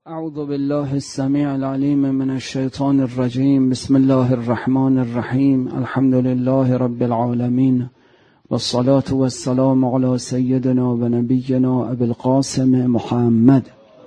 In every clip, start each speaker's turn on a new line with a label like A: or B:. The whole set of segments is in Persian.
A: أعوذ بالله السميع العليم من الشيطان الرجيم. بسم الله الرحمن الرحيم. الحمد لله رب العالمين، والصلاة والسلام على سيدنا ونبينا أبي القاسم محمد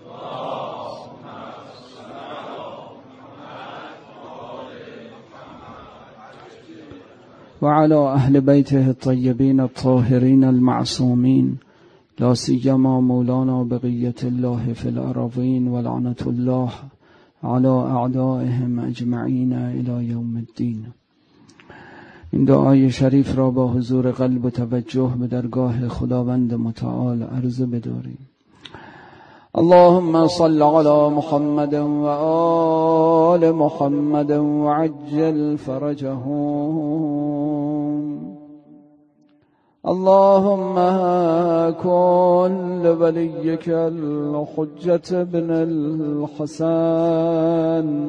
A: وعلى أهل بيته الطيبين الطاهرين المعصومين، لا سيما مولانا بقية الله في الأراضين، ولعنة الله على أعدائهم أجمعين إلى يوم الدين. این دعای شریف را با حضور قلب و توجه به درگاه خداوند متعال عرض بداریم. اللهم صل على محمد و آل محمد وعجل فرجهم. اللهم كن لوليك الحجة بن الحسن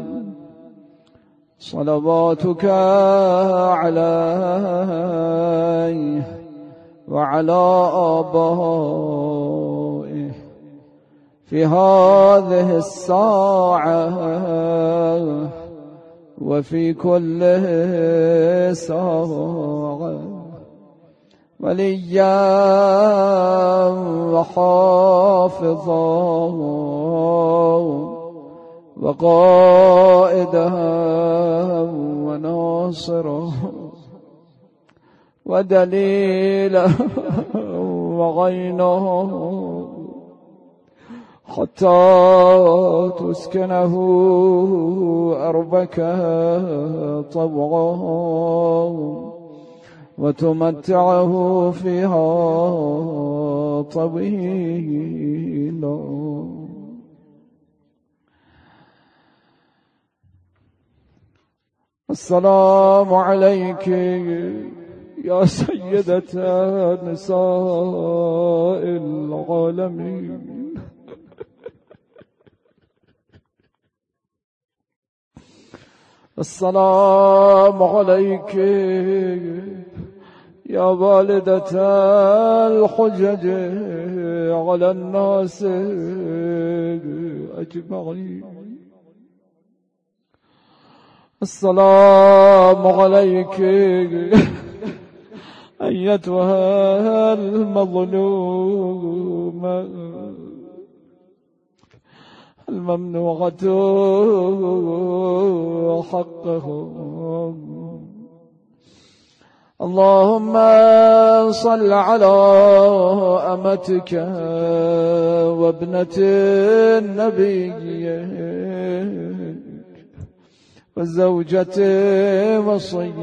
A: صلواتك عليه وعلى آبائه في هذه الساعة وفي كل ساعة، وليا وحافظا وقائدا وناصرا ودليلا وغينا، حتى تسكنه أرضك طوعا وتمتعه فيها طويلا. السلام عليك يا سيدة نساء العالمين. السلام عليك يا والدة الحجج على الناس أجمعين. السلام عليك أيتها المظلومة الممنوعة حقهم. اللهم صل على أمتك وابنة النبي وزوجة وصي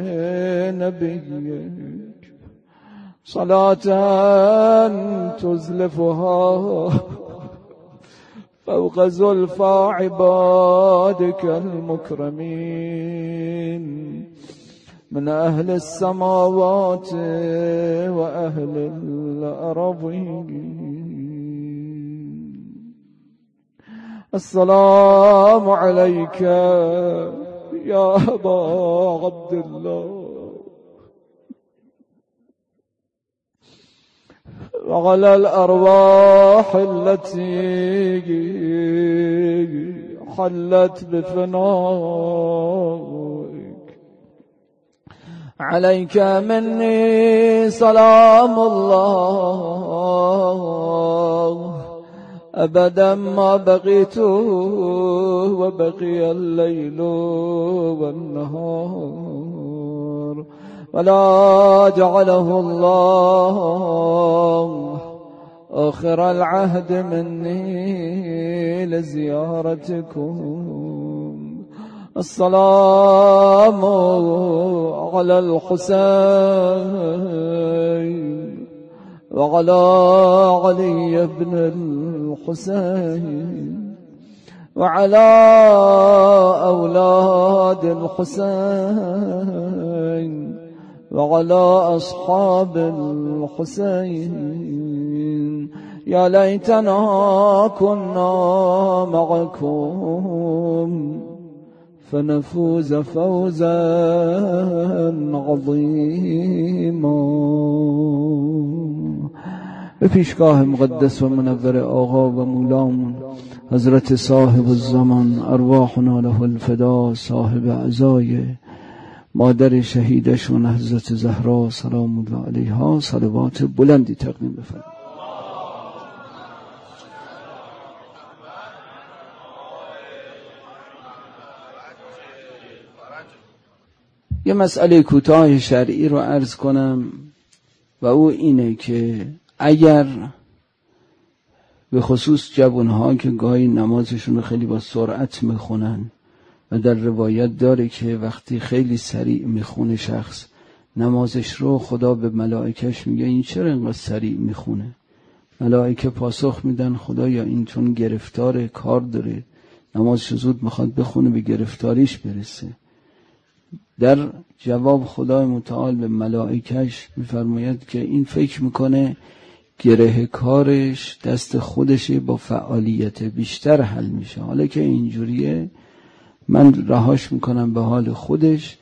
A: نبيك صلاة تزلفها فوق زلفى عبادك المكرمين من أهل السماوات وأهل الأرضين. السلام عليك يا أبا عبد الله وعلى الأرواح التي حلت بفنائك. عليك مني سلام الله أبدا ما بقيت وبقي الليل والنهار، ولا جعله الله آخر العهد مني لزيارتكم. السلام على الحسين وعلى علي بن الحسين وعلى أولاد الحسين وعلى أصحاب الحسين. يا ليتنا كنا معكم فنفوز فوزا عظيما. به پیشگاه مقدس و منور آقا و مولامون حضرت صاحب الزمان ارواحنا له الفدا، صاحب عزای مادر شهیدشون حضرت زهرا سلام الله علیها صلوات بلندی تقدیم بفرمایید. یه مسئله کوتاه شرعی رو عرض کنم و او اینه که اگر به خصوص جوانها که گاهی نمازشون رو خیلی با سرعت میخونن و در روایت داره که وقتی خیلی سریع میخونه شخص نمازش رو، خدا به ملائکش میگه این چرا اینقدر سریع میخونه؟ ملائکه پاسخ میدن خدا یا این چون گرفتار کار داره نمازش زود میخواد بخونه به گرفتاریش برسه. در جواب خدای متعال به ملائکش میفرماید که این فکر میکنه گره کارش دست خودشه، با فعالیت بیشتر حل میشه، حالا که اینجوریه من رهاش میکنم به حال خودش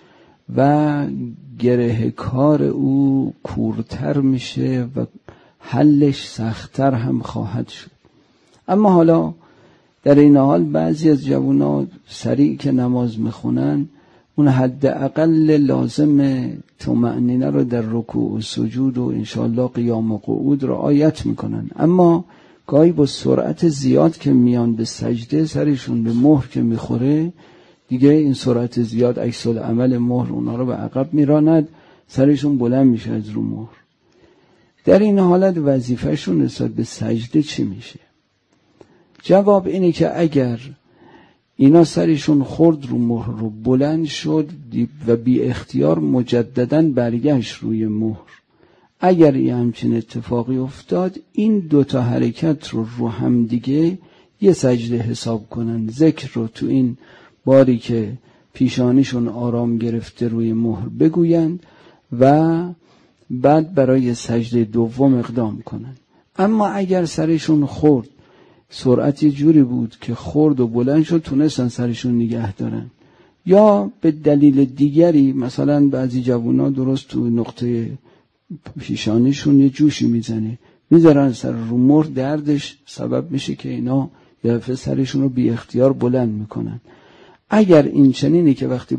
A: و گره کار او کورتر میشه و حلش سختتر هم خواهد شد. اما حالا در این حال بعضی از جوانان سریع که نماز میخونن اون حد اقل لازم طمأنینه رو در رکوع و سجود و انشاءالله قیام و قعود رعایت میکنن، اما گاهی با سرعت زیاد که میان به سجده سرشون به مهر که میخوره دیگه این سرعت زیاد عکس العمل مهر اونا رو به عقب میراند، سرشون بلند میشه از رو مهر. در این حالت وظیفهشون نسبت به سجده چی میشه؟ جواب اینه که اگر اینا سرشون خورد رو مهر رو بلند شد و بی اختیار مجدداً برگشت روی مهر، اگر یه همچین اتفاقی افتاد این دوتا حرکت رو هم دیگه یه سجده حساب کنن، ذکر رو تو این باری که پیشانیشون آرام گرفته روی مهر بگویند و بعد برای سجده دوم اقدام کنن. اما اگر سرشون خورد، سرعت یه جوری بود که خورد و بلند شد تونستن سرشون نگه دارن، یا به دلیل دیگری مثلا بعضی جوونا درست تو نقطه پیشانیشون یه جوشی میزنه میذارن سر رو مهر، دردش سبب میشه که اینا یه دفعه سرشون رو بی اختیار بلند میکنن. اگر این چنینی که وقتی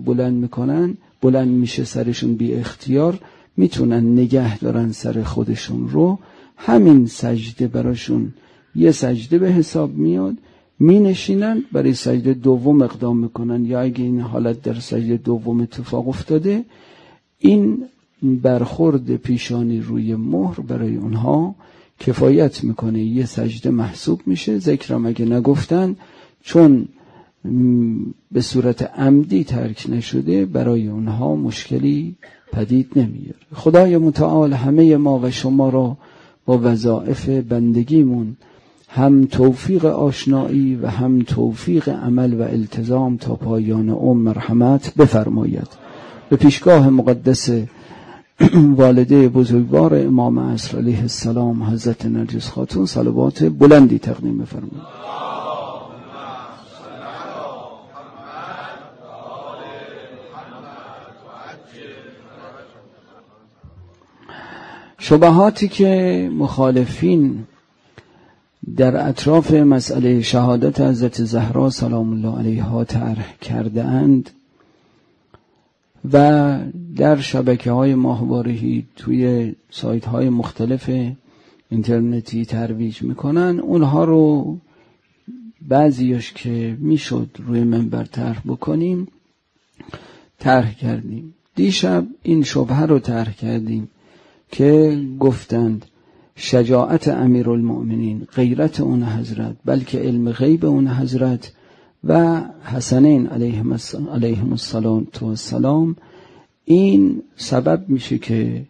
A: بلند میشه سرشون بی اختیار میتونن نگه دارن سر خودشون رو، همین سجده براشون یه سجده به حساب میاد، می نشینن برای سجده دوم اقدام میکنن، یا اگه این حالت در سجده دوم اتفاق افتاده این برخورد پیشانی روی مهر برای اونها کفایت میکنه، یه سجده محسوب میشه. ذکرم اگه نگفتن چون به صورت عمدی ترک نشده برای اونها مشکلی پدید نمیاره. خدای متعال همه ما و شما را با وظایف بندگیمون هم توفیق آشنایی و هم توفیق عمل و التزام تا پایان عمر مرحمت بفرماید. به پیشگاه مقدس والده بزرگوار امام عصر علیه السلام حضرت نرگس خاتون صلوات بلندی تقدیم بفرمایید. شبهاتی که مخالفین در اطراف مسئله شهادت حضرت زهرا سلام الله علیها طرح کرده اند و در شبکه‌های ماهواره‌ای توی سایت‌های مختلف اینترنتی ترویج میکنن، اونها رو بعضیش که میشد روی منبر طرح بکنیم طرح کردیم. دیشب این شبهه رو طرح کردیم که گفتند شجاعت امیرالمؤمنین، غیرت اون حضرت، بلکه علم غیب اون حضرت و حسنین علیهم السلام این سبب میشه که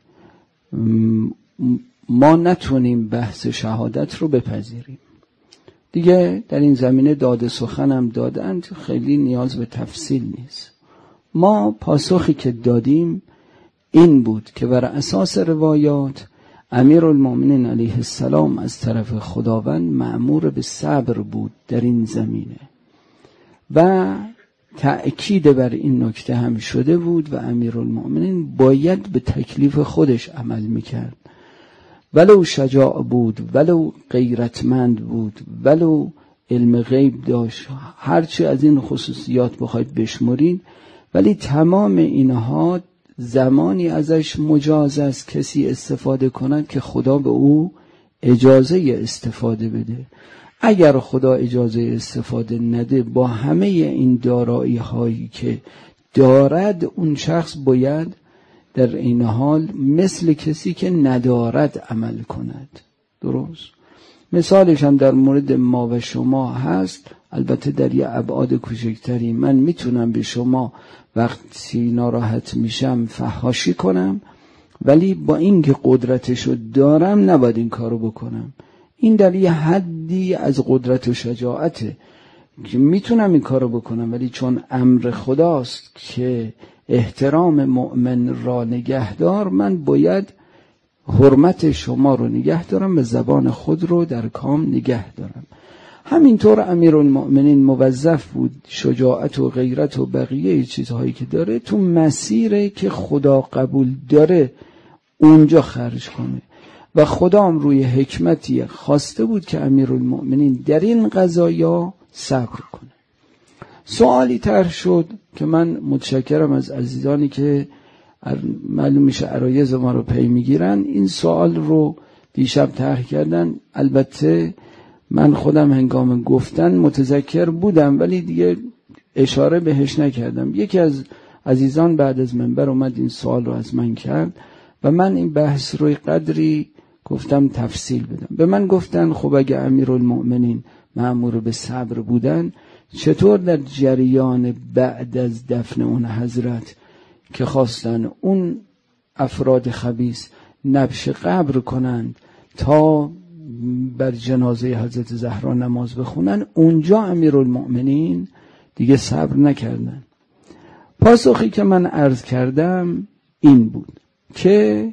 A: ما نتونیم بحث شهادت رو بپذیریم. دیگه در این زمینه داده سخنم دادند، خیلی نیاز به تفصیل نیست. ما پاسخی که دادیم این بود که بر اساس روایات امیرالمؤمنین علیه السلام از طرف خداوند مأمور به صبر بود در این زمینه و تأکید بر این نکته هم شده بود و امیرالمؤمنین باید به تکلیف خودش عمل میکرد، ولو شجاع بود، ولو غیرتمند بود، ولو علم غیب داشت، هرچی از این خصوصیات بخواید بشمرین، ولی تمام اینها زمانی ازش مجاز است کسی استفاده کند که خدا به او اجازه استفاده بده. اگر خدا اجازه استفاده نده، با همه این دارایی هایی که دارد، اون شخص باید در این حال مثل کسی که ندارد عمل کند. درست؟ مثالش هم در مورد ما و شما هست، البته در یه ابعاد کوچکتری. من میتونم به شما وقتی ناراحت میشم فحاشی کنم، ولی با اینکه قدرتشو دارم نباید این کارو بکنم. این در یه حدی از قدرت و شجاعته که میتونم این کارو بکنم، ولی چون امر خداست که احترام مؤمن را نگهدار، من باید حرمت شما رو نگه دارم و زبان خود رو در کام نگه دارم. همینطور امیرالمؤمنین موظف بود شجاعت و غیرت و بقیه چیزهایی که داره تو مسیری که خدا قبول داره اونجا خرج کنه، و خدا هم روی حکمتی خواسته بود که امیرالمؤمنین در این قضایا صبر کنه. سوالی طرح شد که من متشکرم از عزیزانی که معلوم میشه عرایض ما رو پی میگیرن، این سوال رو دیشب طرح کردن. البته من خودم هنگام گفتن متذکر بودم ولی دیگه اشاره بهش نکردم. یکی از عزیزان بعد از منبر اومد این سوال رو از من کرد و من این بحث رو قدری گفتم تفصیل بدم. به من گفتن خب اگه امیرالمؤمنین مأمور به صبر بودن، چطور در جریان بعد از دفن اون حضرت که خواستن اون افراد خبیث نبش قبر کنند تا بر جنازه حضرت زهرا نماز بخونن، اونجا امیرالمؤمنین دیگه صبر نکردن؟ پاسخی که من عرض کردم این بود که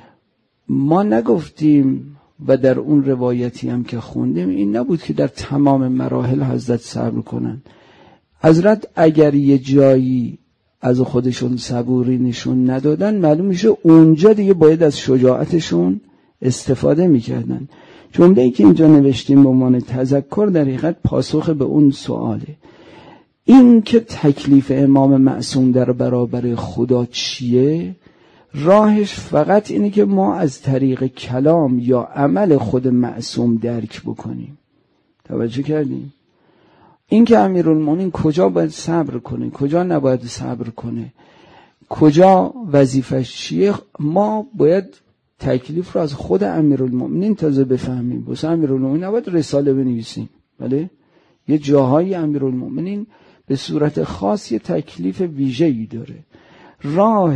A: ما نگفتیم و در اون روایتی هم که خوندیم این نبود که در تمام مراحل حضرت صبر کنن. حضرت اگر یه جایی از خودشون صبوری نشون ندادن، معلوم میشه اونجا دیگه باید از شجاعتشون استفاده میکردن. جمله‌ای که اینجا نوشتیم به عنوان تذکر در حقیقت پاسخ به اون سواله. این که تکلیف امام معصوم در برابر خدا چیه، راهش فقط اینه که ما از طریق کلام یا عمل خود معصوم درک بکنیم. توجه کردیم؟ این که امیرالمؤمنین کجا باید صبر کنه، کجا نباید صبر کنه، کجا وظیفش چیه، ما باید تکلیف رو از خود امیرالمؤمنین تازه بفهمیم. واسه امیرالمؤمنین نباید رساله بنویسیم، بله؟ یه جاهای امیرالمؤمنین به صورت خاص یه تکلیف ویژه‌ای داره. راه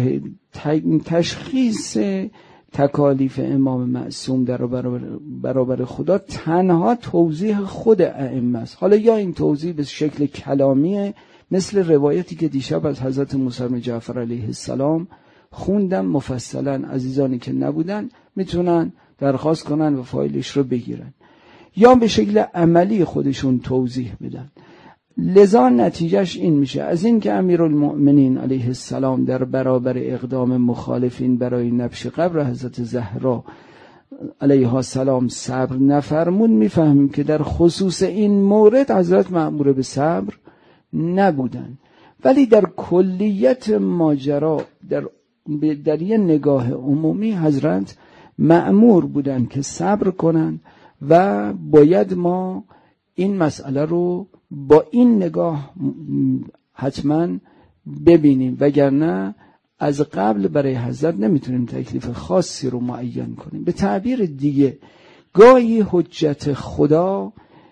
A: تشخیص تکالیف امام معصوم در برابر خدا تنها توضیح خود ائمه است. حالا یا این توضیح به شکل کلامیه، مثل روایتی که دیشب از حضرت موسی بن جعفر علیه السلام خوندم مفصلا، عزیزانی که نبودن میتونن درخواست کنن و فایلش رو بگیرن، یا به شکل عملی خودشون توضیح بدن. لذا نتیجهش این میشه از این که امیرالمؤمنین علیه السلام در برابر اقدام مخالفین برای نبش قبر حضرت زهرا علیها السلام صبر نفرمون، میفهمیم که در خصوص این مورد حضرت مأمور به صبر نبودن، ولی در کلیت ماجرا در یه نگاه عمومی حضرت مأمور بودن که صبر کنن و باید ما این مسئله رو با این نگاه حتما ببینیم، وگرنه از قبل برای حضرت نمیتونیم تکلیف خاصی رو معین کنیم. به تعبیر دیگه گاهی حجت خدا،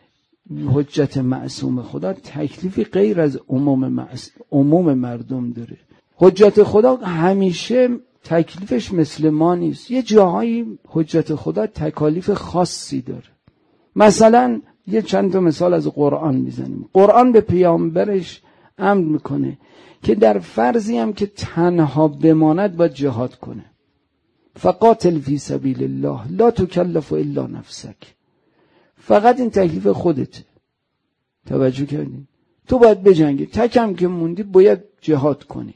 A: حجت معصوم خدا تکلیفی غیر از عموم مردم داره. حجت خدا همیشه تکلیفش مثل ما نیست. یه جاهایی حجت خدا تکالیف خاصی داره. مثلا یه چند تا مثال از قرآن میزنیم. قرآن به پیامبرش امر میکنه که در فرضی هم که تنها بماند باید جهاد کنه. فقاتل فی سبیل الله لا تکلف الا نفسک. فقط این تکلیف خودته. توجه کردین؟ تو باید بجنگی، تکم که موندی باید جهاد کنی.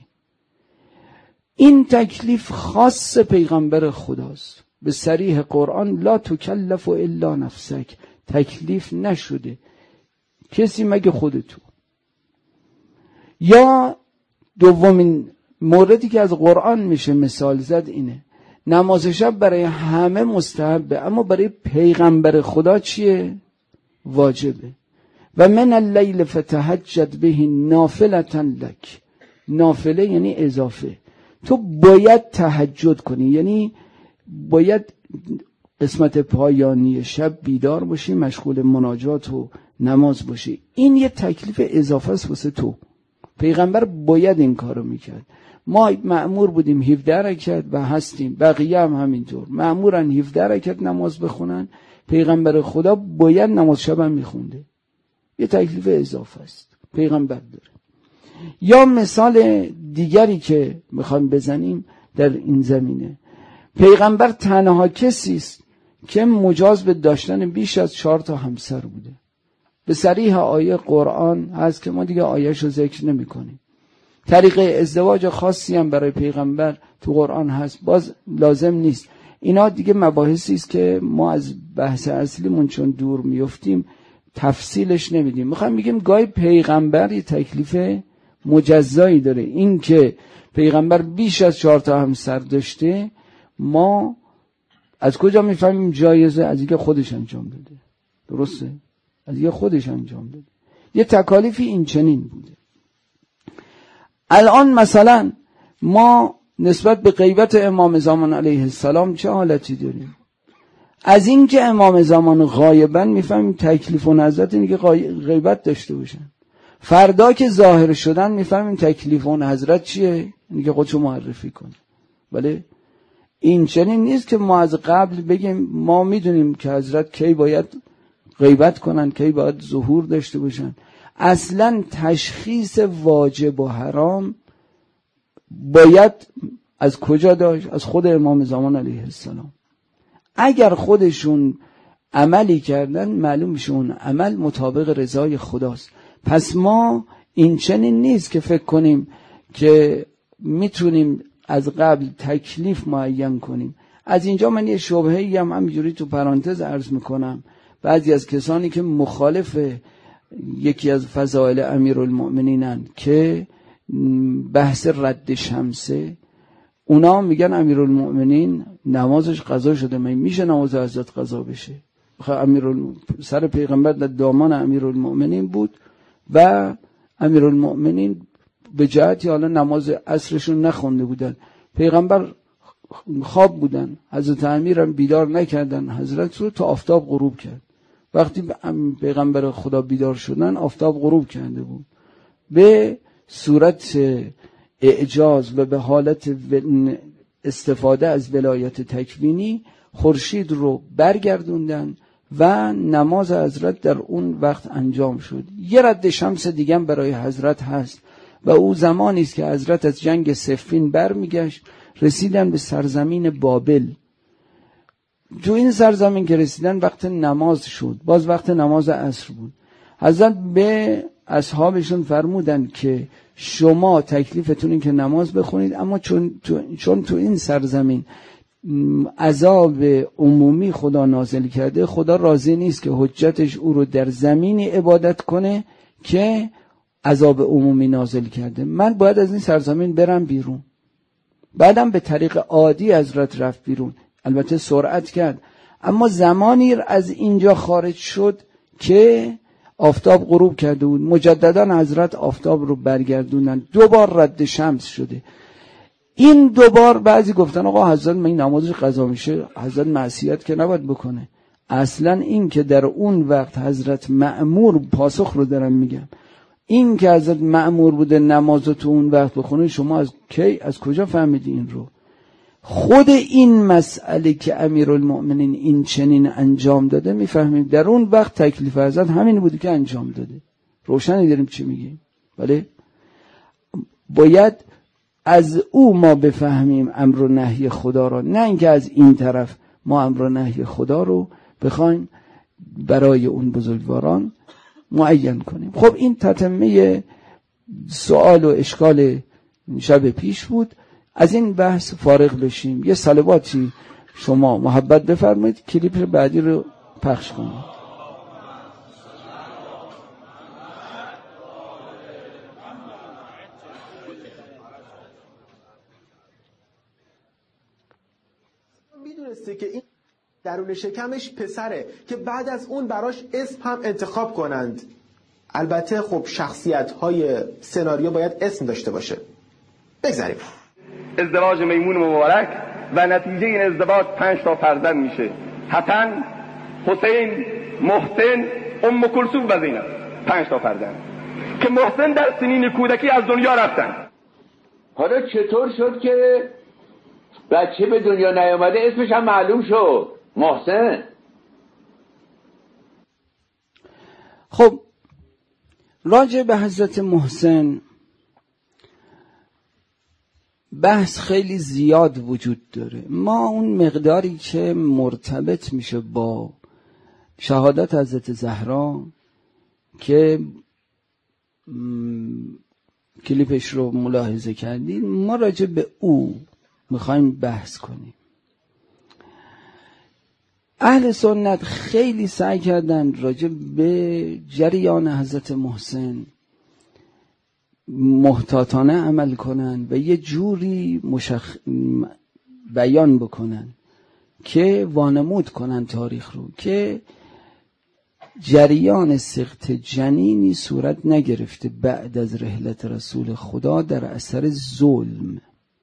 A: این تکلیف خاص پیغمبر خداست. به صریح قرآن لا تکلف الا نفسک، تکلیف نشده کسی مگه خودتو. یا دومین موردی که از قرآن میشه مثال زد اینه، نماز شب برای همه مستحبه، اما برای پیغمبر خدا چیه؟ واجبه. و من اللیل فتهجد به نافلة لک. نافله یعنی اضافه. تو باید تهجد کنی، یعنی باید قسمت پایانی شب بیدار باشی، مشغول مناجات و نماز باشی. این یه تکلیف اضافه است واسه تو. پیغمبر باید این کارو میکرد. ما مأمور بودیم 17 رکعت و هستیم، بقیه هم همینطور مأمورن 17 رکعت نماز بخونن. پیغمبر خدا باید نماز شب هم میخونده. یه تکلیف اضافه است پیغمبر داره. یا مثال دیگری که میخوایم بزنیم در این زمینه، پیغمبر تنها کسی است که مجاز به داشتن بیش از 4 تا همسر بوده. به صریح آیه قرآن هست که ما دیگه آیه‌اش رو ذکر نمی کنیم. طریق ازدواج خاصی هم برای پیغمبر تو قرآن هست، باز لازم نیست. اینا دیگه مباحثی است که ما از بحث اصلیمون چون دور میفتیم تفصیلش نمیدیم. میخوام بگیم گاهی پیغمبر یه تکلیف مجزایی داره. این که پیغمبر بیش از 4 تا همسر داشته ما از کجا میفهمیم جایزه؟ از اینکه خودش انجام داده. درسته؟ از اینکه خودش انجام داده. یه تکالیفی این چنین بوده. الان مثلا ما نسبت به غیبت امام زمان علیه السلام چه حالتی داریم؟ از این که امام زمان غایبن میفهمیم تکلیف و نظرت اینه که غیبت داشته باشن. فردا که ظاهر شدن میفهمیم تکلیف و حضرت چیه؟ اینه که خودشو معرفی کنه. ولی این چنین نیست که ما از قبل بگیم ما میدونیم که حضرت کی باید غیبت کنن، کی باید ظهور داشته باشن. اصلا تشخیص واجب و حرام باید از کجا داشت؟ از خود امام زمان علیه السلام. اگر خودشون عملی کردن معلوم میشه اون عمل مطابق رضای خداست. پس ما این چنین نیست که فکر کنیم که میتونیم از قبل تکلیف معین کنیم. از اینجا من یه شبهه‌ای هم همینجوری تو پرانتز عرض میکنم. بعضی از کسانی که مخالف یکی از فضائل امیرالمؤمنینن که بحث رد شمسه، اونا میگن امیرالمؤمنین نمازش قضا شده. میشه نماز حضرت قضا بشه؟ سر پیغمبر در دامان امیرالمؤمنین بود و امیرالمؤمنین به جهتی حالا نماز عصرشون نخونده بودن، پیغمبر خواب بودن، حضرت امیرم بیدار نکردن حضرت رو تا آفتاب غروب کرد. وقتی پیغمبر خدا بیدار شدن آفتاب غروب کرده بود. به صورت اعجاز و به حالت استفاده از ولایت تکوینی خورشید رو برگردوندن و نماز حضرت در اون وقت انجام شد. یه رد شمس دیگه برای حضرت هست و او زمانی است که حضرت از جنگ صفین برمیگشت، رسیدن به سرزمین بابل. تو این سرزمین که رسیدن وقت نماز شد، باز وقت نماز عصر بود. حضرت به اصحابشون فرمودن که شما تکلیفتون این که نماز بخونید، اما چون تو این سرزمین عذاب عمومی خدا نازل کرده، خدا راضی نیست که حجتش او رو در زمینی عبادت کنه که عذاب عمومی نازل کرده. من باید از این سرزمین برم بیرون. بعدم به طریق عادی حضرت رفت بیرون، البته سرعت کرد، اما زمانی از اینجا خارج شد که آفتاب غروب کرده بود. مجددا حضرت آفتاب رو برگردوندن. 2 بار رد شمس شده. این 2 بار بعضی گفتن آقا حضرت من نمازش قضا میشه، حضرت معصیت که نباید بکنه. اصلا این که در اون وقت حضرت مأمور، پاسخ رو دارم میگم، این که حضرت مأمور بوده نماز تو اون وقت بخونه، شما از کجا فهمیدی این رو؟ خود این مسئله که امیرالمؤمنین این چنین انجام داده میفهمیم در اون وقت تکلیف حضرت همین بوده که انجام داده. روشنی داریم چی میگیم؟ ولی باید از او ما بفهمیم امر و نهی خدا رو، نه اینکه از این طرف ما امر و نهی خدا رو بخوایم برای اون بزرگواران معین کنیم. خب این تتمه سوال و اشکال شب پیش بود. از این بحث فارغ بشیم. یه صلواتی شما محبت بفرمایید، کلیپ بعدی رو پخش کنید.
B: میدونسته که این درون شکمش پسره که بعد از اون براش اسم هم انتخاب کنند. البته خب شخصیت‌های سناریو باید اسم داشته باشه. بگذاریم
C: ازدواج میمون مبارک و نتیجه این ازدواج 5 تا فرزند میشه: حسن، حسین، محسن، ام کلثوم و زینب. 5 تا فرزند که محسن در سنین کودکی از دنیا رفتن.
D: حالا چطور شد که بچه به دنیا نیامده اسمش هم معلوم شد؟ محسن.
A: خب راجع به حضرت محسن بحث خیلی زیاد وجود داره. ما اون مقداری که مرتبط میشه با شهادت حضرت زهرا که کلیپش رو ملاحظه کردین، ما راجع به او میخوایم بحث کنیم. اهل سنت خیلی سعی کردن راجع به جریان حضرت محسن محتاطانه عمل کنن و یه جوری بیان بکنن که وانمود کنن تاریخ رو که جریان سقط جنینی صورت نگرفته بعد از رحلت رسول خدا در اثر ظلم.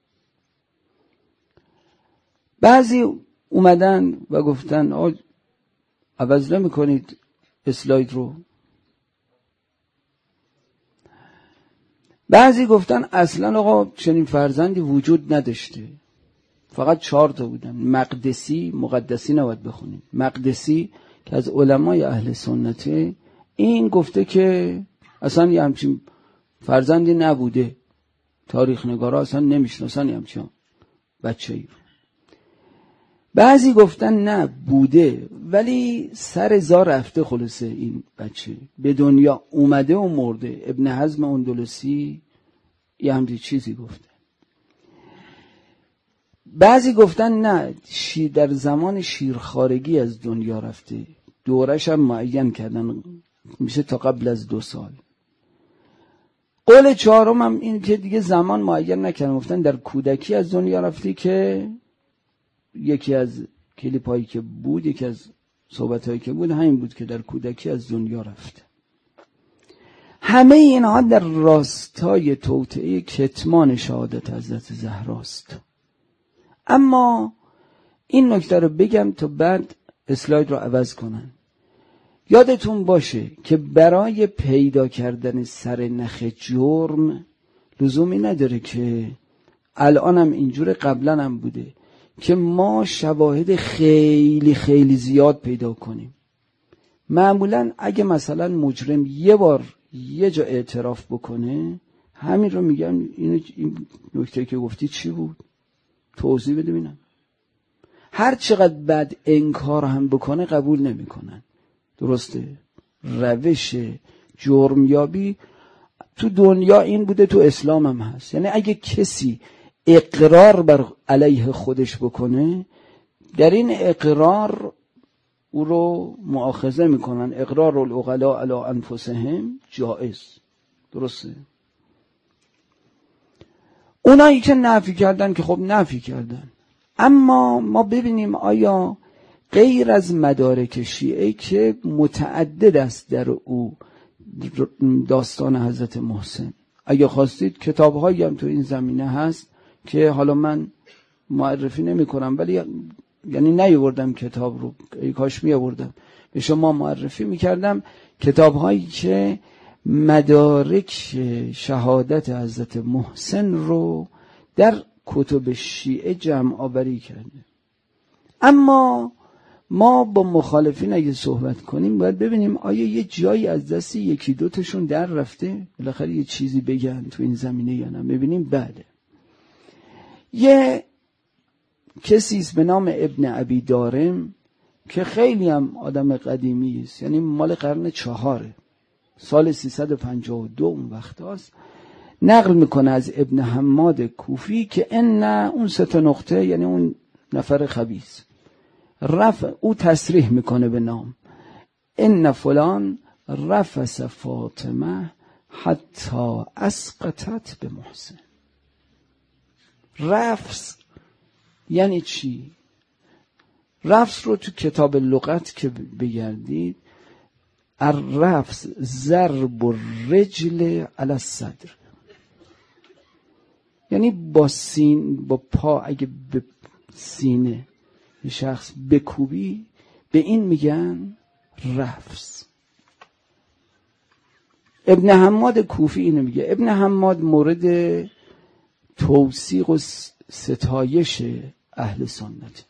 A: بعضی اومدن و گفتن عوض نمی کنید اسلاید رو. بعضی گفتن اصلا آقا چنین فرزندی وجود نداشته، فقط 4 تا بودن. مقدسی نباید بخونیم. مقدسی که از علمای اهل سنته این گفته که اصلا یه همچین فرزندی نبوده، تاریخ نگارا اصلا نمیشناسن یه همچین بچه ای. بعضی گفتن نه بوده ولی سر زا رفته، خلاصه این بچه به دنیا اومده و مرده. ابن حزم اندلسی یه همچین چیزی گفته. بعضی گفتن نه در زمان شیرخوارگی از دنیا رفته، دورش هم معین کردن میشه تا قبل از 2 سال. قول 4م هم این که دیگه زمان معین نکردن، گفتن در کودکی از دنیا رفته که یکی از کلیپایی که بود، یکی از صحبتایی که بود همین بود که در کودکی از دنیا رفته. همه اینها در راستای توطئه کتمان شهادت حضرت زهراست. اما این نکته رو بگم تا بعد اسلاید رو عوض کنن. یادتون باشه که برای پیدا کردن سر نخ جرم لزومی نداره که الان هم اینجور، قبلا هم بوده که ما شواهد خیلی خیلی زیاد پیدا کنیم. معمولا اگه مثلا مجرم یه بار یه جا اعتراف بکنه، همین رو میگم این نکته که گفتی چی بود؟ توضیح بده ببینم. هر چقدر بعد انکار هم بکنه قبول نمیکنن. درسته؟ روش جرمیابی تو دنیا این بوده، تو اسلام هم هست. یعنی اگه کسی اقرار بر علیه خودش بکنه، در این اقرار او رو مؤاخذه میکنن. اقرار العقلاء علی انفسهم جائز. درسته؟ اونایی که نفی کردن که خب نفی کردن، اما ما ببینیم آیا غیر از مدارک شیعه که متعدد است در او داستان حضرت محسن، اگه خواستید کتاب‌هایی هم تو این زمینه هست که حالا من معرفی نمی کنم، ولی یعنی نیاوردم کتاب رو، ای کاش می آوردم به شما معرفی میکردم کتاب‌هایی که مدارک شهادت حضرت محسن رو در کتب شیعه جمع آوری کرده. اما ما با مخالفین اگه صحبت کنیم باید ببینیم آیا یه جایی از دست 1-2 تاشون در رفته، بالاخره یه چیزی بگن تو این زمینه یا نه. ببینیم بعد یه کسی است به نام ابن ابی دارم که خیلی هم آدم قدیمی است، یعنی مال قرن 4، سال 352 اون وقت هست. نقل میکنه از ابن حماد کوفی که اون 3 نقطه یعنی اون نفر خبیث او تصریح میکنه به نام ان فلان رفس فاطمه حتی اسقطت به محسن. رفس یعنی چی؟ رفض رو تو کتاب لغت که بگردید، الرفض ضرب الرجل علی الصدر، یعنی با پا اگه به سینه شخص بکوبی، به این میگن رفض. ابن حماد کوفی اینو میگه. ابن حماد مورد توثیق و ستایش اهل سنت.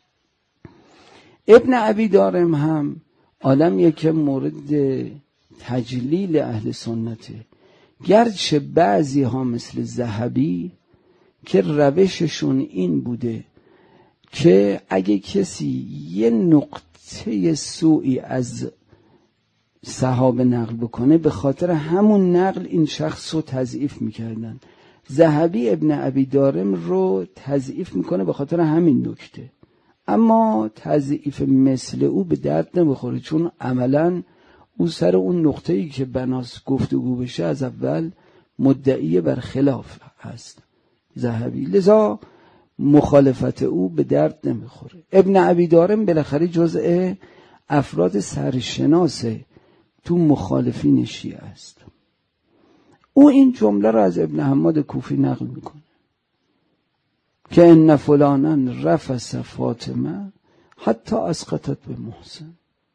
A: ابن ابی دارم هم آدمیه که مورد تجلیل اهل سنته، گرچه بعضی ها مثل ذهبی که روششون این بوده که اگه کسی یه نقطه سوئی از صحابه نقل بکنه، به خاطر همون نقل این شخص رو تضعیف میکردن. ذهبی ابن ابی دارم رو تضعیف میکنه به خاطر همین نکته، اما تضعیف مثل او به درد نمیخوره، چون عملاً او سر اون نقطه‌ای که بناس گفتگو بشه از اول مدعی بر خلاف هست ذهبی، لذا مخالفت او به درد نمیخوره. ابن ابی دارم بالاخره جزء افراد سرشناس تو مخالفین شیعه است. او این جمله را از ابن حماد کوفی نقل میکنه که ان فلانا رفس فاطمه حتی اسقطت به محسن.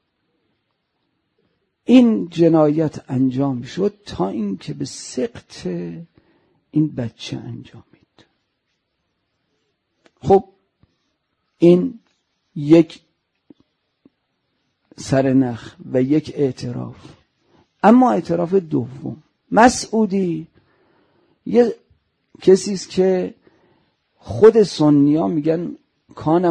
A: این جنایت انجام شد تا این که به سقط این بچه انجامید. خب این یک سرنخ و یک اعتراف. اما اعتراف دوم، مسعودی یه کسی است که خود سنی‌ها میگن کان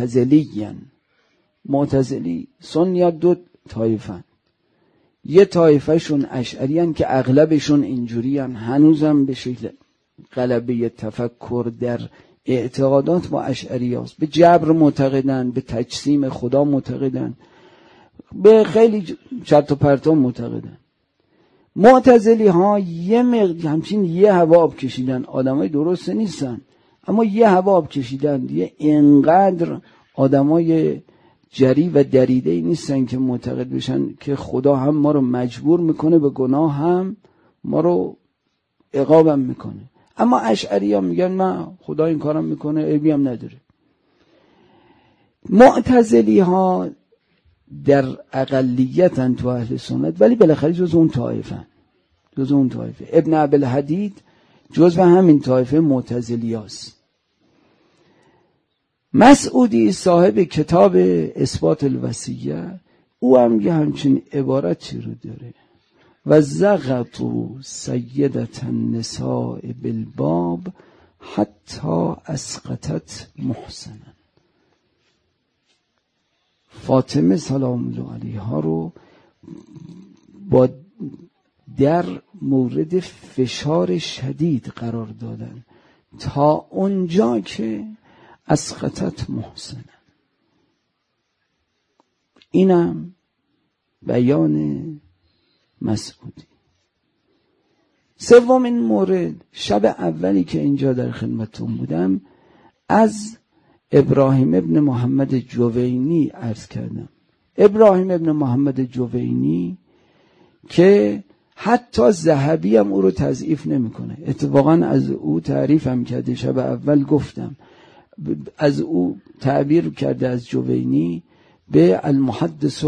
A: معتزلی. سنی‌ها دو طایفن، یه طایفهشون اشعریان که اغلبشون اینجوریان، هنوزم به شکل غلبه تفکر در اعتقادات با اشعری هست. به جبر معتقدن، به تجسیم خدا معتقدن، به خیلی چرت و پرتا معتقدن. معتزلی ها همچین یه هوا آب کشیدن، آدمای درست نیستن اما یه هوا آب کشیدن، یه اینقدر آدمای جری و دریده نیستن که معتقد بشن که خدا هم ما رو مجبور میکنه به گناه، هم ما رو عقابم میکنه. اما اشعری ها میگن من خدا این کارم میکنه، عیبی هم نداره. معتزلی ها در اقلیتن تو اهل سنت، ولی بالاخره جز اون طایفه. ابن عبدالحدید جزو همین طایفه معتزلی هست. مسعودی صاحب کتاب اثبات الوصیه، او هم یه همچین عبارتی رو داره: و زغطوا سیدة النساء بالباب حتی اسقطت محسنا. فاطمه سلام الله علیها رو با در مورد فشار شدید قرار دادن تا اونجا که اسقطت محسنا. اینم بیان مسعودی. سومین مورد، شب اولی که اینجا در خدمتتون بودم از ابراهیم ابن محمد جوینی عرض کردم. ابراهیم ابن محمد جوینی که حتی ذهبی هم او رو تضعیف نمیکنه، اتفاقا از او تعریف هم کرده. شب اول گفتم از او تعبیر کرده از جوینی به المحدث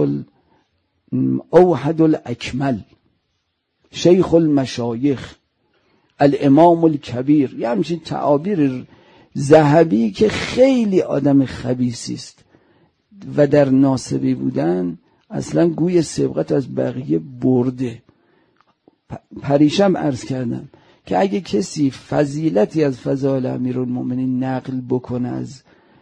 A: اوحد الاکمل، شیخ المشایخ، الامام الکبیر. یه همچین تعابیر ذهبی که خیلی آدم خبیثی است و در ناصبی بودن اصلا گوی سبقت از بقیه برده. پریشم عرض کردم که اگه کسی فضیلتی از فضائل امیرالمومنین نقل بکنه از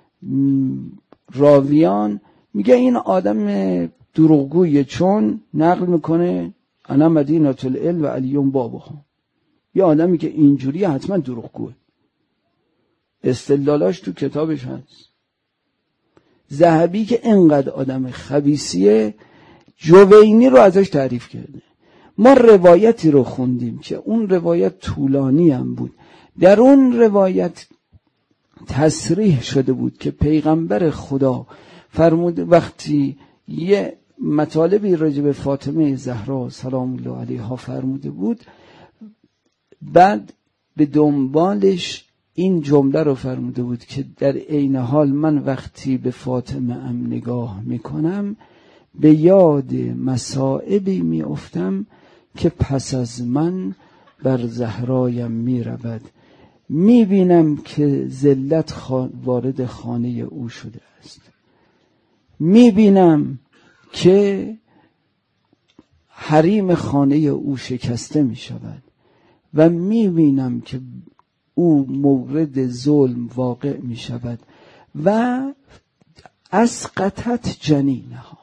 A: راویان، میگه این آدم دروغگویه، چون نقل میکنه انا مدینة العلم و علیون بابها. یه آدمی که اینجوری حتما دروغگوه، استدلالاش تو کتابش هست. ذهبی که انقدر آدم خبیثیه، جوینی رو ازش تعریف کرده. ما روایتی رو خوندیم که اون روایت طولانی هم بود. در اون روایت تصریح شده بود که پیغمبر خدا فرمود وقتی یه مطالبی راجع به فاطمه زهرا سلام الله علیها فرموده بود، بعد به دنبالش این جمله رو فرموده بود که در عین حال من وقتی به فاطمه ام نگاه میکنم به یاد مصائبی میافتم که پس از من بر زهرایم میرود، میبینم که ذلت وارد خانه او شده است، میبینم که حریم خانه او شکسته میشود و میبینم که او مورد ظلم واقع میشود و اسقطت جنینها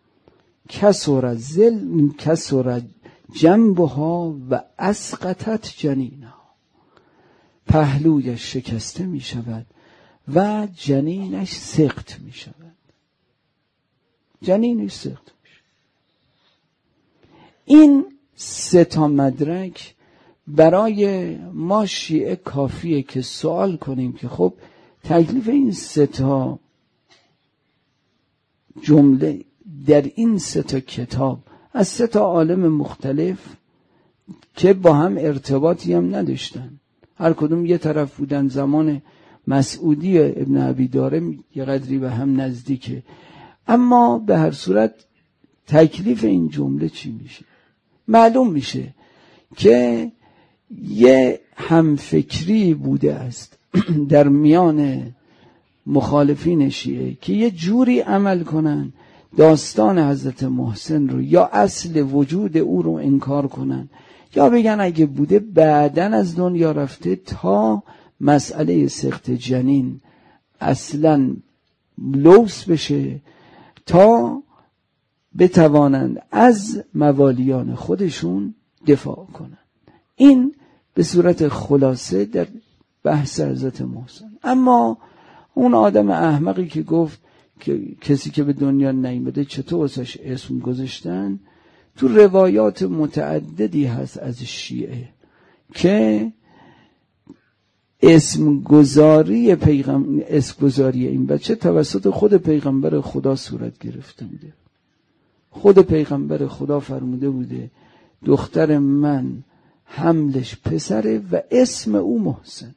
A: کسر جنبها و اسقطت جنینها، پهلویش شکسته می شود و جنینش سقط می شود. جنینش سقط می شود. این 3 مدرک برای ما شیعه کافیه که سوال کنیم که خب تکلیف این 3 جمله در این 3 کتاب از 3 عالم مختلف که با هم ارتباطی هم نداشتن، هر کدوم یه طرف بودن، زمان مسعودی ابن ابی دارم یه قدری به هم نزدیکه، اما به هر صورت تکلیف این جمله چی میشه؟ معلوم میشه که یه همفکری بوده است در میان مخالفین شیعه که یه جوری عمل کنن داستان حضرت محسن رو یا اصل وجود او رو انکار کنن یا بگن اگه بوده بعدن از دنیا رفته تا مسئله سقط جنین اصلا لوث بشه تا بتوانند از موالیان خودشون دفاع کنند. این به صورت خلاصه در بحث حضرت محسن. اما اون آدم احمقی که گفت که کسی که به دنیا نیامده چطور واسش اسم گذاشتن، تو روایات متعددی هست از شیعه که اسم گذاری این بچه توسط خود پیغمبر خدا صورت گرفته بوده. خود پیغمبر خدا فرموده بوده دختر من حملش پسره و اسم او محسنه.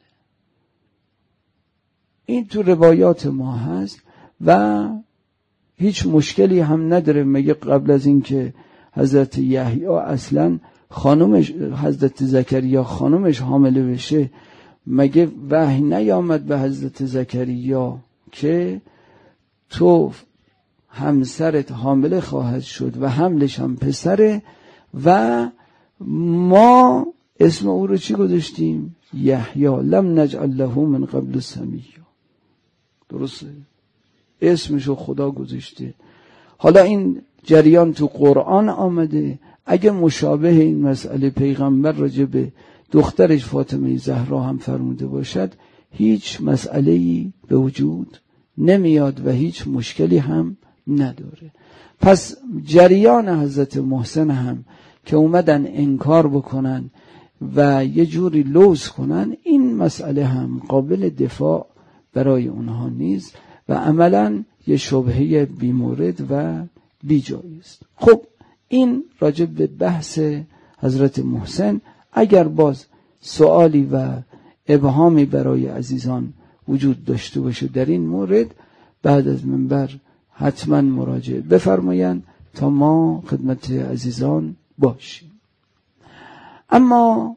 A: این تو روایات ما هست و هیچ مشکلی هم نداره. مگه قبل از این که حضرت یحیی اصلا خانومش حضرت زکریا خانومش حامله بشه، مگه وحی نیامد به حضرت زکریا که تو همسرت حامله خواهد شد و حملش هم پسره و ما اسم او رو چی گذاشتیم؟ یحیی لم نجعل له من قبل سمیا. درسته؟ اسمشو خدا گذاشته. حالا این جریان تو قرآن آمده. اگه مشابه این مسئله پیغمبر راجع به دخترش فاطمه زهرا هم فرموده باشد، هیچ مسئله‌ای به وجود نمیاد و هیچ مشکلی هم نداره. پس جریان حضرت محسن هم که اومدن انکار بکنن و یه جوری لوث کنن، این مسئله هم قابل دفاع برای اونها نیست و عملاً یه شبهه بیمورد و بیجایی است. خب این راجع به بحث حضرت محسن. اگر باز سوالی و ابهامی برای عزیزان وجود داشته باشه در این مورد، بعد از منبر حتما مراجعه بفرمایند تا ما خدمت عزیزان باشیم. اما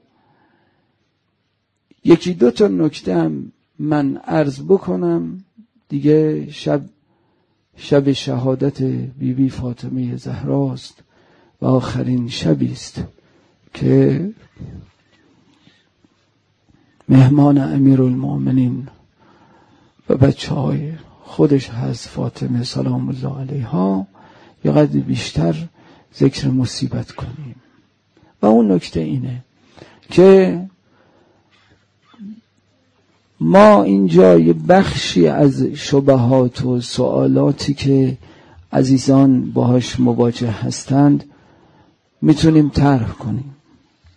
A: 1-2 نکته هم من عرض بکنم دیگه. شب شهادت بیبی فاطمه زهراست و آخرین شبی است که مهمان امیرالمومنین و بچه‌های خودش هست فاطمه سلام الله علیها یه قدر بیشتر ذکر مصیبت کنیم. و اون نکته اینه که ما اینجا یه بخشی از شبهات و سوالاتی که عزیزان باهاش مواجه هستند میتونیم طرح کنیم.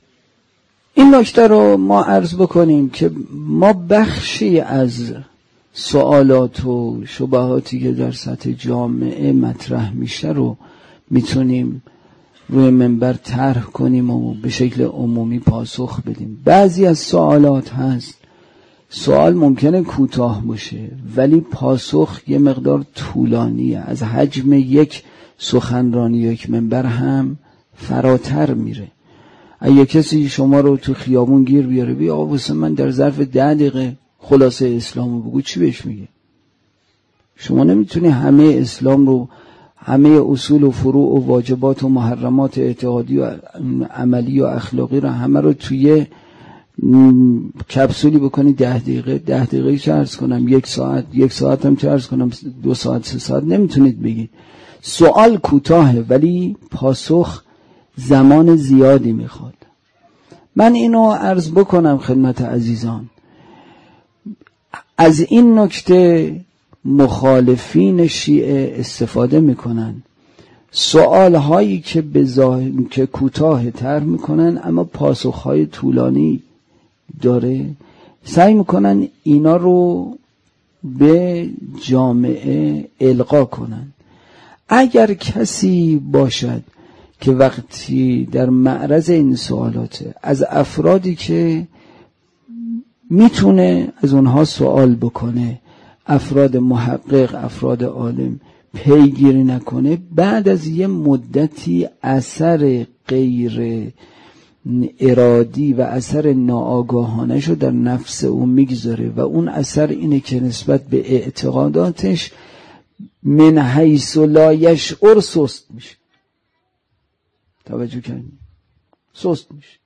A: این نکته رو ما عرض بکنیم که ما بخشی از سوالات و شبهاتی که در سطح جامعه مطرح میشه رو میتونیم روی منبر طرح کنیم و به شکل عمومی پاسخ بدیم. بعضی از سوالات هست سوال ممکنه کوتاه باشه ولی پاسخ یه مقدار طولانیه، از حجم یک سخنرانی یک منبر هم فراتر میره. اگه کسی شما رو تو خیابون گیر بیاره بیا واسه من در ظرف 10 دقیقه خلاصه اسلامو بگو، چی بهش میگه؟ شما نمیتونی همه اسلام رو، همه اصول و فروع و واجبات و محرمات اعتقادی و عملی و اخلاقی رو همه رو توی کپسولی بکنی 10 دقیقه. 10 دقیقه چه عرض کنم؟ 1 ساعت، 1 ساعت هم چه عرض کنم؟ 2 ساعت، 3 ساعت. نمیتونید بگید. سوال کوتاهه ولی پاسخ زمان زیادی میخواد. من اینو عرض بکنم خدمت عزیزان، از این نکته مخالفین شیعه استفاده میکنن، سوال هایی که که کوتاه تر میکنن اما پاسخ های طولانی داره، سعی میکنن اینا رو به جامعه القا کنن. اگر کسی باشد که وقتی در معرض این سوالاته از افرادی که میتونه از اونها سوال بکنه، افراد محقق، افراد عالم، پیگیری نکنه، بعد از یه مدتی اثر غیر ارادی و اثر ناآگاهانه شو در نفس اون میگذاره و اون اثر اینه که نسبت به اعتقاداتش من حیث لا یشعر سست میشه. توجه کنید، سست میشه.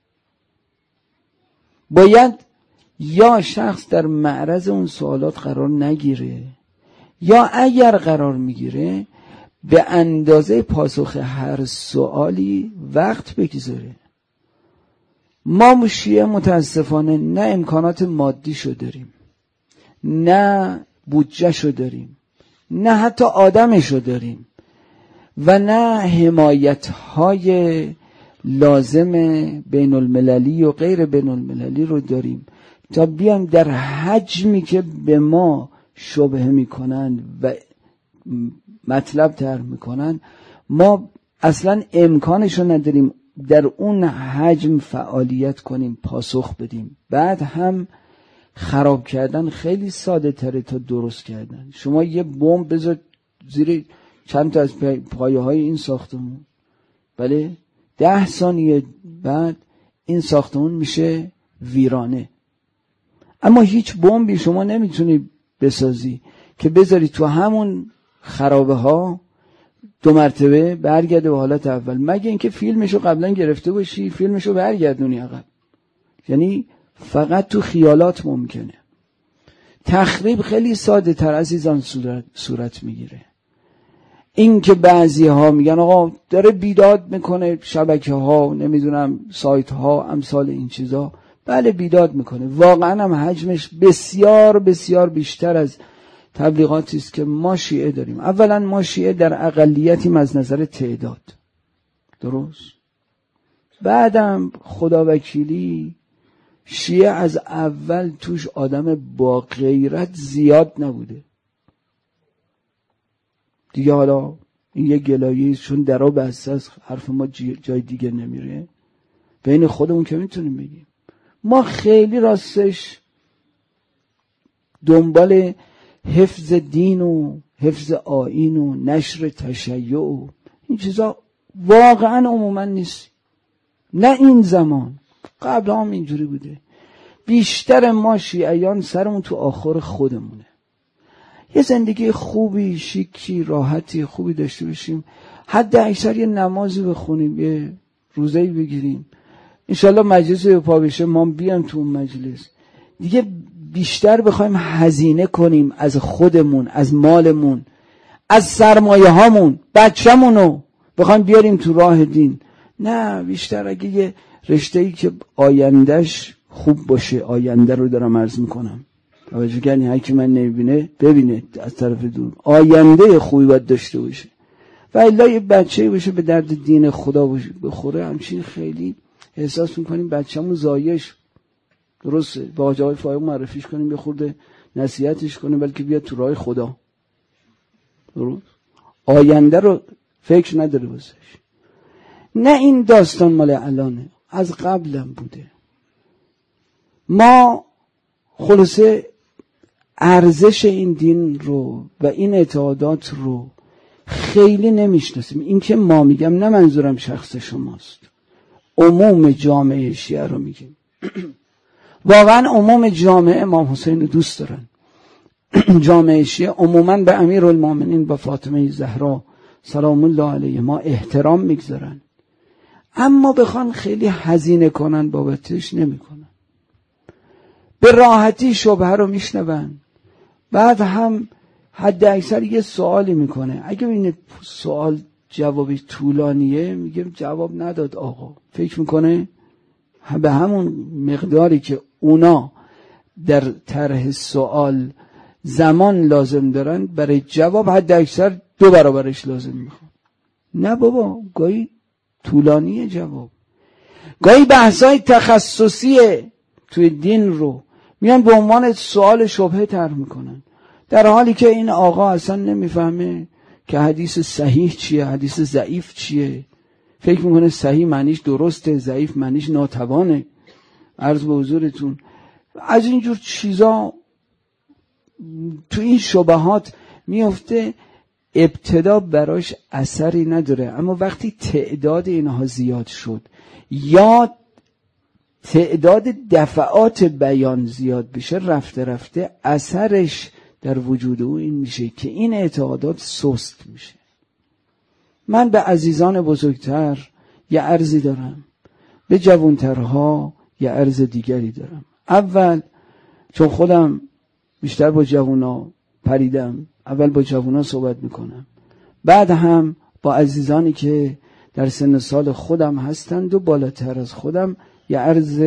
A: باید یا شخص در معرض اون سوالات قرار نگیره یا اگر قرار میگیره به اندازه پاسخ هر سوالی وقت بگذاره. ما شیعه متاسفانه نه امکانات مادی شو داریم، نه بودجه شو داریم، نه حتی آدمشو داریم و نه حمایت های لازم بین المللی و غیر بین المللی رو داریم تا بیان در حجمی که به ما شبهه میکنن و مطلب طرح میکنن ما اصلا امکانشو نداریم در اون حجم فعالیت کنیم، پاسخ بدیم. بعد هم خراب کردن خیلی ساده تره تا درست کردن. شما یه بمب بذار زیر چند تا از پایه های این ساختمون، بله 10 ثانیه بعد این ساختمون میشه ویرانه. اما هیچ بمبی شما نمیتونی بسازی که بذاری تو همون خرابه ها 2 مرتبه برگرده به حالت اول، مگه اینکه فیلمشو قبلا گرفته باشی فیلمشو برگردونی عقب. یعنی فقط تو خیالات ممکنه. تخریب خیلی ساده تر عزیزان صورت میگیره. این که بعضی ها میگن آقا داره بیداد میکنه، شبکه ها نمیدونم سایت ها امثال این چیزا، بله بیداد میکنه، واقعا هم حجمش بسیار بسیار بیشتر از تبلیغاتی است که ما شیعه داریم. اولا ما شیعه در اقلیتیم از نظر تعداد، درست؟ بعدم خدا وکیلی شیعه از اول توش آدم با غیرت زیاد نبوده دیگه. حالا این یه گلایه چون درا بسته از حرف ما جای دیگه نمیره، بین خودمون که میتونیم بگیم ما خیلی راستش دنبال حفظ دین و حفظ آیین و نشر تشیع و این چیزا واقعا عموما نیست. نه این زمان، قبل هم اینجوری بوده. بیشتر ما شیعیان سرمون تو آخر خودمونه. یه زندگی خوبی، شیکی، راحتی خوبی داشته باشیم، حد اکثر یه نمازی بخونیم، یه روزه‌ای بگیریم، انشالله مجلس به پا بشه ما بیان تو اون مجلس دیگه. بیشتر بخوایم هزینه کنیم از خودمون، از مالمون، از سرمایه هامون، بچه‌مونو بخوایم بیاریم تو راه دین. نه، بیشتر اگه یه رشته‌ای که آیندهش خوب باشه، آینده رو دارم عرض میکنم، توجه کنی، هر کی من نمیبینه ببینه از طرف دور، آینده خوبی باید داشته باشه و الا یه بچه‌ای باشه به درد دین خدا بخوره، همچین خیلی احساس میکنیم بچه‌مون ضایعش. درسته، با آقای فایق معرفیش کنیم، یه خورده نصیحتش کنه، بلکه بیاد تو راه خدا. درست؟ آینده رو فکر نداره واسش. نه این داستان مال الانه، از قبلم بوده. ما خلاصه ارزش این دین رو و این اعتقادات رو خیلی نمیشناسیم. این که ما میگم نه منظورم شخص شماست، عموم جامعه شیعه رو میگیم. واقعا عموم جامعه امام حسین رو دوست دارن. جامعه شیعه عموما به امیرالمومنین و فاطمه زهرا سلام الله علیه ما احترام میگذارن، اما بخوان خیلی هزینه کنن بابتش نمیکنن. به راحتی شبهه رو میشنون، بعد هم حد اکثر یه سوالی میکنه، اگه این سوال جوابی طولانیه میگه جواب نداد آقا، فکر میکنه به همون مقداری که اونا در طرح سوال زمان لازم دارن برای جواب حد اکثر 2 برابرش لازم میخوان. نه بابا، گاهی طولانیه جواب، گاهی بحثای تخصصی توی دین رو میان به عنوان سوال شبهه طرح میکنن، در حالی که این آقا اصلا نمیفهمه که حدیث صحیح چیه، حدیث ضعیف چیه. فکر میکنه صحیح معنیش درسته، ضعیف معنیش ناتوانه. عرض به حضورتون از اینجور چیزا تو این شبهات میفته. ابتدا براش اثری نداره، اما وقتی تعداد اینها زیاد شد یا تعداد دفعات بیان زیاد بشه، رفته رفته اثرش در وجود او این میشه که این اعتقادات سست میشه. من به عزیزان بزرگتر یه عرضی دارم، به جوانترها یه عرض دیگری دارم. اول چون خودم بیشتر با جوانا پریدم، اول با جوانا صحبت میکنم، بعد هم با عزیزانی که در سن سال خودم هستند و بالاتر از خودم یه عرض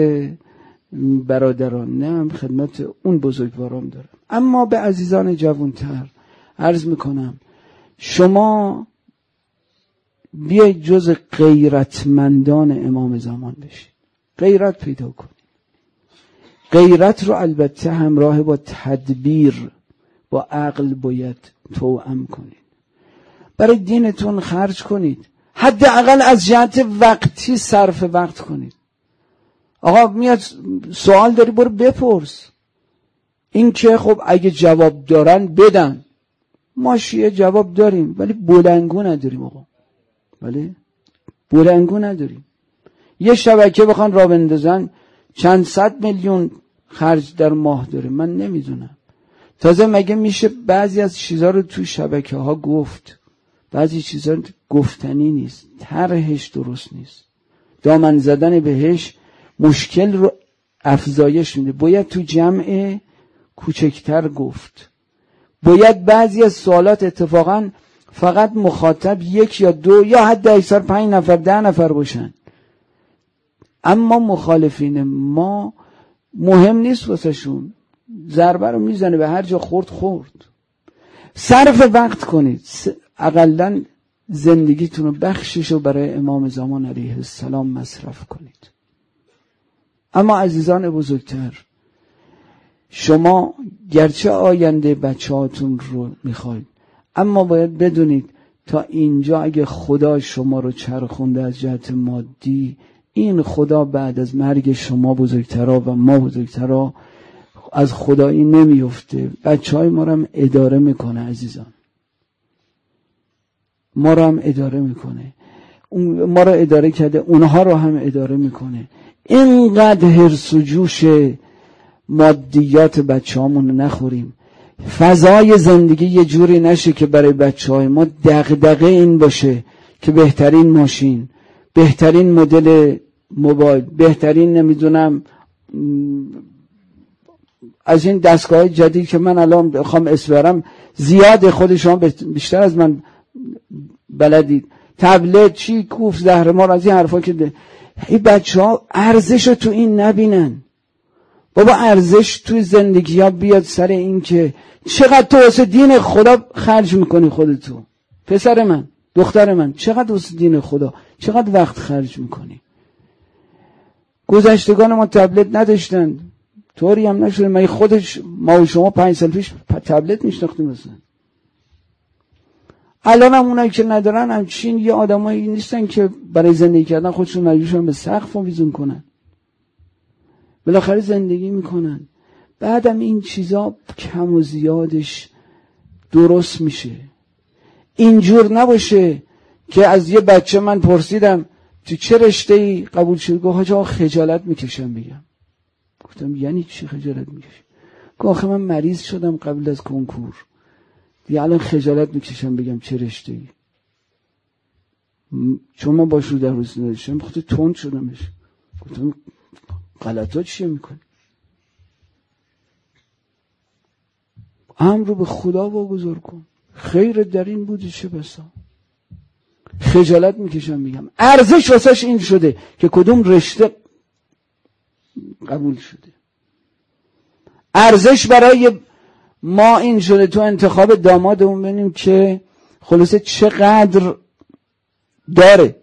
A: برادرانه هم خدمت اون بزرگواران دارم. اما به عزیزان جوانتر عرض میکنم شما بیایید جز غیرتمندان امام زمان بشید، غیرت پیدا کنید. غیرت رو البته همراه با تدبیر، با عقل باید توأم کنید. برای دینتون خرج کنید، حداقل از جهت وقتی صرف وقت کنید. آقا میاد سوال داری برو بپرس. این که خب اگه جواب دارن بدن، ما شیعه جواب داریم ولی بلنگو نداریم آقا، ولی بلنگو نداریم. یه شبکه بخوان راه بندازن چند صد میلیون خرج در ماه داره، من نمیدونم. تازه مگه میشه بعضی از چیزها رو تو شبکه ها گفت، بعضی چیزها گفتنی نیست، طرحش درست نیست، دامن زدن بهش مشکل رو افزایش میده. باید تو جمع کوچکتر گفت. باید بعضی از سوالات اتفاقا فقط مخاطب 1 یا 2 یا حد اکثر 5 نفر 10 نفر باشن. اما مخالفین ما مهم نیست واسه شون، ضربه رو میزنه به هر جا خورد. صرف وقت کنید، اقلن زندگیتون رو بخشش رو برای امام زمان علیه السلام مصرف کنید. اما عزیزان بزرگتر، شما گرچه آینده بچه‌هاتون رو میخواید، اما باید بدونید تا اینجا اگه خدا شما رو چرخونده از جهت مادی، این خدا بعد از مرگ شما بزرگترها و ما بزرگترها از خدایی نمیفته. بچه‌های ما رو هم اداره میکنه عزیزان، ما رو هم اداره میکنه، ما رو اداره کرده، اونها رو هم اداره میکنه. اینقدر هرس و جوش مادیات بچه‌هامون رو نخوریم. فضای زندگی یه جوری نشه که برای بچه‌های ما دغدغه این باشه که بهترین ماشین، بهترین مدل موبایل، بهترین نمیدونم از این دستگاه جدید که من الان بخوام اسپرم زیاد، خود شما بیشتر از من بلدید، تبلت چی کوف زهرمار، از این حرفا که این بچه‌ها ارزش رو تو این نبینن. بابا ارزش توی زندگی ها بیاد سر این که چقدر تو واسه دین خدا خرج میکنی خودتو. پسر من، دختر من، چقدر واسه دین خدا چقدر وقت خرج میکنی. گذشتگان ما تبلت نداشتن، طوری هم نشده. من خودش ما و شما 5 سال پیش تبلت میشناختیم مثلا. الان هم اونایی که ندارن همچین یه آدمایی نیستن که برای زندگی کردن خودشون مجبورشن به سقف آویزون کنن. بالاخره زندگی میکنن. بعدم این چیزا کم و زیادش درست میشه. اینجور نباشه که از یه بچه من پرسیدم تو چه رشته‌ای قبول شدی؟ گفت حاج آقا خجالت میکشم بگم. گفتم یعنی چی خجالت میکشی؟ گفت آخه من مریض شدم قبل از کنکور، دیگه الان خجالت میکشم بگم چه رشته‌ای، چون من باش رو در روز نداشتم بخاطر تند شدمش. گفتم غلطا چیه میکنی؟ امر رو به خدا واگذار کن، خیر در این بودی چه بسا. خجالت میکشم میگم. ارزش واسش این شده که کدوم رشته قبول شده. ارزش برای ما این شده تو انتخاب دامادمون ببینیم که خلاصه چقدر داره.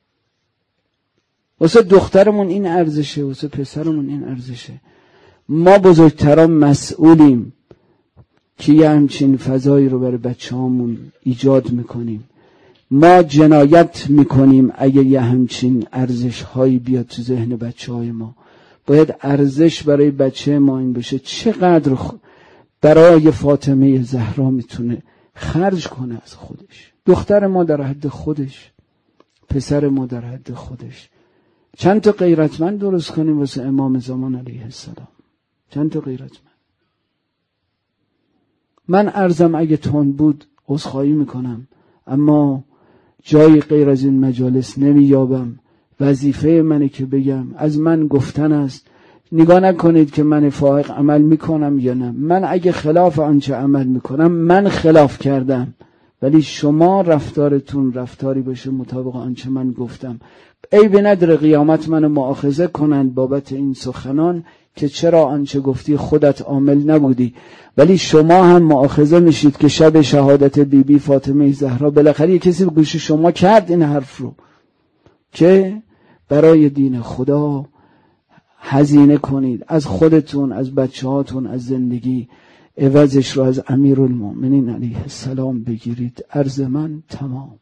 A: واسه دخترمون این ارزشه، واسه پسرمون این ارزشه. ما بزرگتران مسئولیم که یه همچین فضایی رو برای بچه‌هامون ایجاد میکنیم. ما جنایت میکنیم اگه یه همچین ارزش هایی بیاد تو ذهن بچه‌های ما. باید ارزش برای بچه ما این بشه چقدر برای فاطمه زهرا میتونه خرج کنه از خودش. دختر ما در حد خودش، پسر ما در حد خودش. چند تا غیرتمند درست کنیم واسه امام زمان علیه السلام. چند تا غیرتمند. من عرضم اگه تند بود عذرخواهی میکنم، اما جایی غیر از این مجالس نمییابم. وظیفه منه که بگم، از من گفتن است. نگاه نکنید که من فائق عمل میکنم یا نه. من اگه خلاف آنچه عمل میکنم من خلاف کردم، ولی شما رفتارتون رفتاری باشه مطابق آنچه من گفتم. عیبی نداره قیامت منو مؤاخذه کنند بابت این سخنان که چرا آنچه گفتی خودت عامل نبودی، ولی شما هم مؤاخذه میشید که شب شهادت بیبی فاطمه زهرا بالاخره کسی به گوش شما کرد این حرف رو که برای دین خدا هزینه کنید، از خودتون، از بچه‌هاتون، از زندگی، عوضش رو از امیرالمؤمنین علیه السلام بگیرید. عرض من تمام.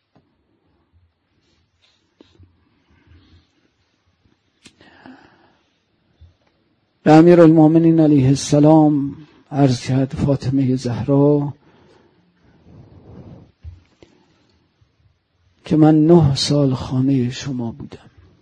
A: به امیرالمؤمنین علیه السلام عرض کرد فاطمه زهرا که من 9 سال خانه شما بودم.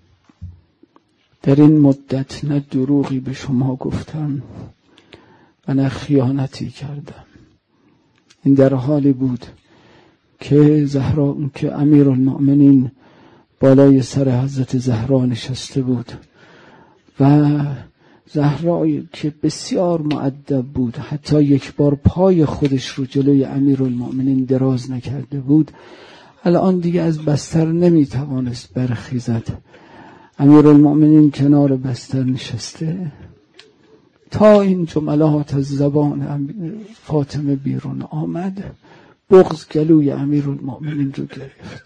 A: در این مدت نه دروغی به شما گفتم و نه خیانتی کردم. این در حالی بود که زهرا، که امیرالمؤمنین بالای سر حضرت زهرا نشسته بود و زهرایی که بسیار مؤدب بود، حتی یک بار پای خودش رو جلوی امیرالمؤمنین دراز نکرده بود، الان دیگه از بستر نمیتوانست برخیزد. امیرالمؤمنین کنار بستر نشسته تا این جملات از زبان فاطمه بیرون آمد، بغض گلوی امیرالمؤمنین رو گرفت.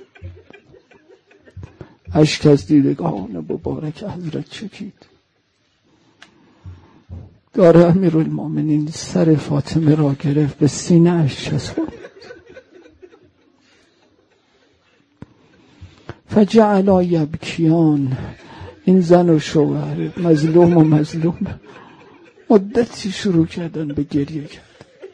A: اشک از دیدگان مبارک حضرت چکید. داره امیرالمؤمنین سر فاطمه را گرفت، به سینه اش چسباند. فجعلا یبکیان، این زن و شوهر مظلوم و مظلوم مدتی شروع کردن به گریه کرد.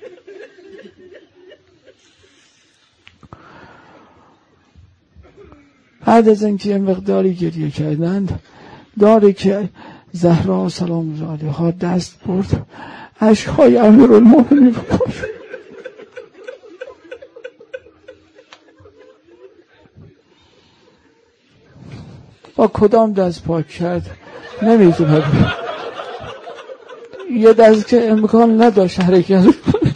A: بعد از اینکه یه مقداری گریه کردند، داره که زهرا سلام الله علیها دست برد، اشک‌های امیرالمؤمنین رو پاک. با کدام دست پاک کرد نمیدونم. یه دست که امکان نداشت حرکت کنه.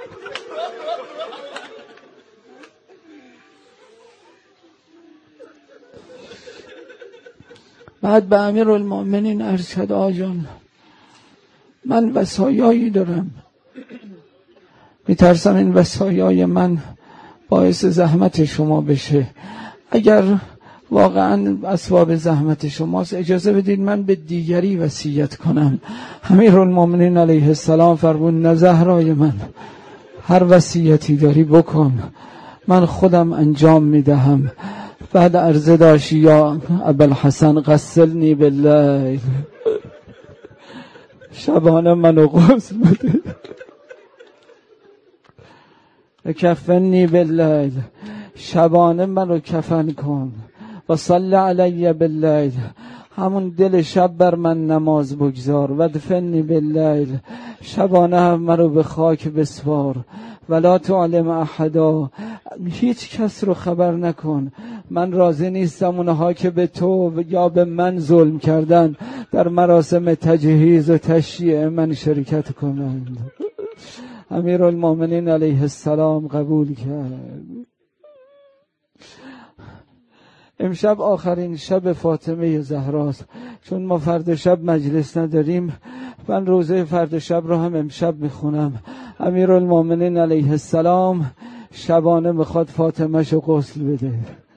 A: بعد به امیرالمؤمنین عرض کرد آجان من وصایایی دارم، میترسم این وصایای من باعث زحمت شما بشه. اگر واقعا اسباب زحمت شماست. اجازه بدید من به دیگری وصیت کنم. امیرالمومنین علیه السلام فرمود نه زهرای من، هر وصیتی داری بکن، من خودم انجام میدهم. بعد عرضه داشت یا ابوالحسن غسلنی باللیل، شبانه منو غسل بده، کفنی باللیل، شبانه منو کفن کن، و صلی علی باللیل، همون دل شب بر من نماز بگذار، و دفنی باللیل، شبانه هم منو به خاک بسپار، ولا تعلم احدا، هیچ کس رو خبر نکن. من راضی نیستم اونها که به تو یا به من ظلم کردن در مراسم تجهیز و تشییع من شرکت کنند. امیرالمومنین علیه السلام قبول کرد. امشب آخرین شب فاطمه زهراست، چون ما فردا شب مجلس نداریم، من روزه فردا شب رو هم امشب میخونم. امیرالمومنین علیه السلام شبانه میخواد فاطمه شو غسل بده.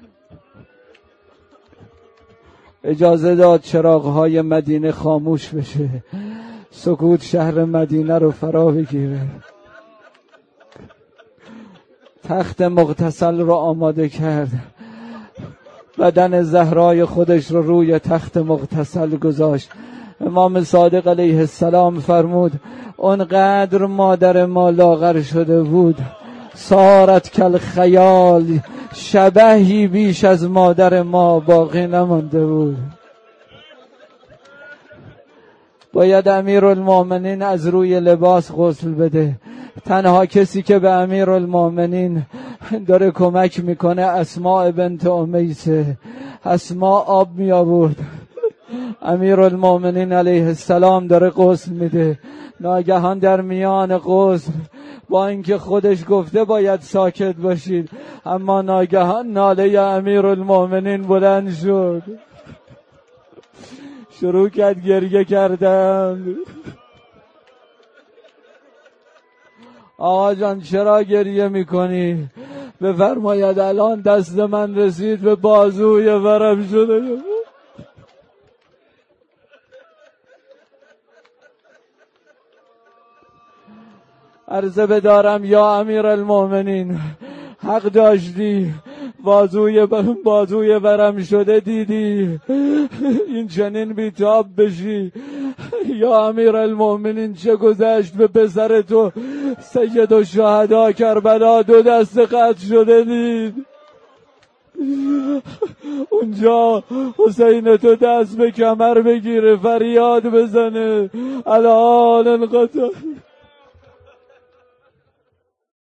A: اجازه داد چراغهای مدینه خاموش بشه، سکوت شهر مدینه رو فرا بگیره. تخت مغتسل رو آماده کرد، بدن زهرای خودش رو روی تخت مغتسل گذاشت. امام صادق علیه السلام فرمود اونقدر مادر ما لاغر شده بود، صارت کل خیال، شبهی بیش از مادر ما باقی نمانده بود. باید امیرالمومنین از روی لباس غسل بده. تنها کسی که به امیرالمومنین داره کمک میکنه اسماء بنت امیسه. اسماء آب می آورد، امیرالمومنین علیه السلام داره غسل میده. ناگهان در میان غسل، با اینکه خودش گفته باید ساکت باشید، اما ناگهان ناله امیرالمومنین بلند شد، شروع کرد گریه کردن. آقا جان چرا گریه میکنی؟ بفرماید الان دست من رسید به بازوی ورم شده. عرضه بدارم یا امیرالمومنین، حق داشتی، بازوی ورم شده دیدی، این چنین بیتاب بشی. یا امیرالمومنین چه گذشت به پسر تو سید الشهدا کربلا 2 دست قطع شده دید. اونجا حسین تو دست به کمر بگیره، فریاد بزنه الان انقطع.